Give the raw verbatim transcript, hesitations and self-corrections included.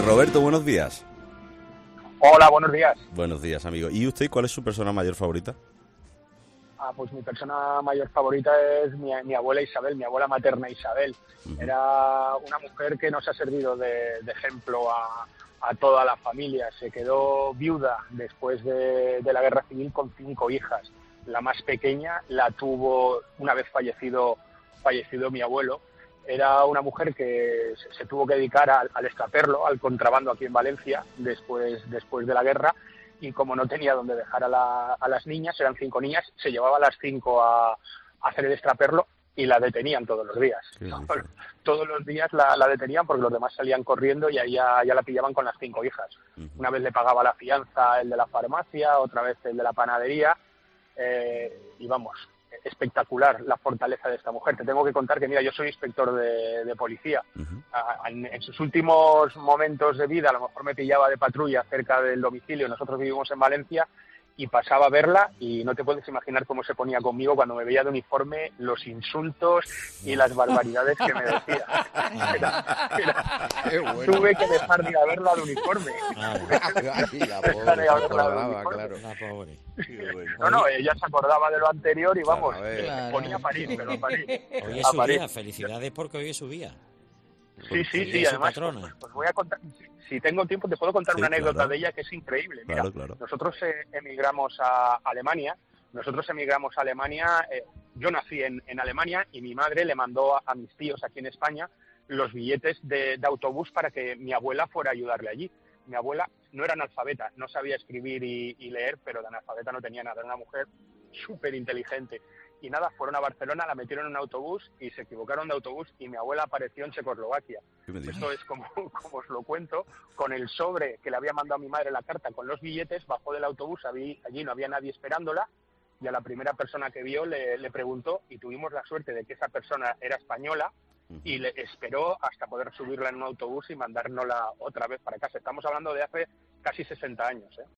Roberto, buenos días. Hola, buenos días. Buenos días, amigo. ¿Y usted cuál es su persona mayor favorita? Ah, pues mi persona mayor favorita es mi, mi abuela Isabel, mi abuela materna Isabel. Uh-huh. Era una mujer que nos ha servido de, de ejemplo a, a toda la familia. Se quedó viuda después de, de la guerra civil con cinco hijas. La más pequeña la tuvo una vez fallecido, fallecido mi abuelo. Era una mujer que se, se tuvo que dedicar al, al extraperlo, al contrabando aquí en Valencia, después, después de la guerra, y como no tenía donde dejar a, la, a las niñas, eran cinco niñas, se llevaba a las cinco a, a hacer el extraperlo y la detenían todos los días. Sí, sí, sí. Todos los días la, la detenían porque los demás salían corriendo y ahí ya, ya la pillaban con las cinco hijas. Uh-huh. Una vez le pagaba la fianza el de la farmacia, otra vez el de la panadería, eh, y vamos... espectacular la fortaleza de esta mujer. Te tengo que contar que, mira, yo soy inspector de, de policía. Uh-huh. a, a, en, en sus últimos momentos de vida, a lo mejor me pillaba de patrulla cerca del domicilio. Nosotros vivimos en Valencia y pasaba a verla y no te puedes imaginar cómo se ponía conmigo cuando me veía de uniforme, los insultos y las barbaridades que me decía. Era, era, bueno. Tuve que dejar de ir a verla de uniforme. Ah, ay, la pobre, se acordaba, claro. La pobre. No, no, ella se acordaba de lo anterior y vamos, claro, claro. ponía a parir, pero a parir. Hoy es su día, felicidades porque hoy es su día. Sí, sí, sí, además, pues, pues voy a contar, si, si tengo tiempo te puedo contar sí, una anécdota claro. de ella que es increíble. Mira, claro, claro. nosotros eh, emigramos a Alemania, nosotros emigramos a Alemania, eh, yo nací en, en Alemania y mi madre le mandó a, a mis tíos aquí en España los billetes de, de autobús para que mi abuela fuera a ayudarle allí. Mi abuela no era analfabeta, no sabía escribir y, y leer, pero de analfabeta no tenía nada, era una mujer súper inteligente. Y nada, fueron a Barcelona, la metieron en un autobús y se equivocaron de autobús y mi abuela apareció en Checoslovaquia. Esto es como, como os lo cuento, con el sobre que le había mandado a mi madre la carta con los billetes, bajó del autobús, allí, allí no había nadie esperándola y a la primera persona que vio le, le preguntó y tuvimos la suerte de que esa persona era española y le esperó hasta poder subirla en un autobús y mandárnosla otra vez para casa. Estamos hablando de hace casi sesenta años, ¿eh?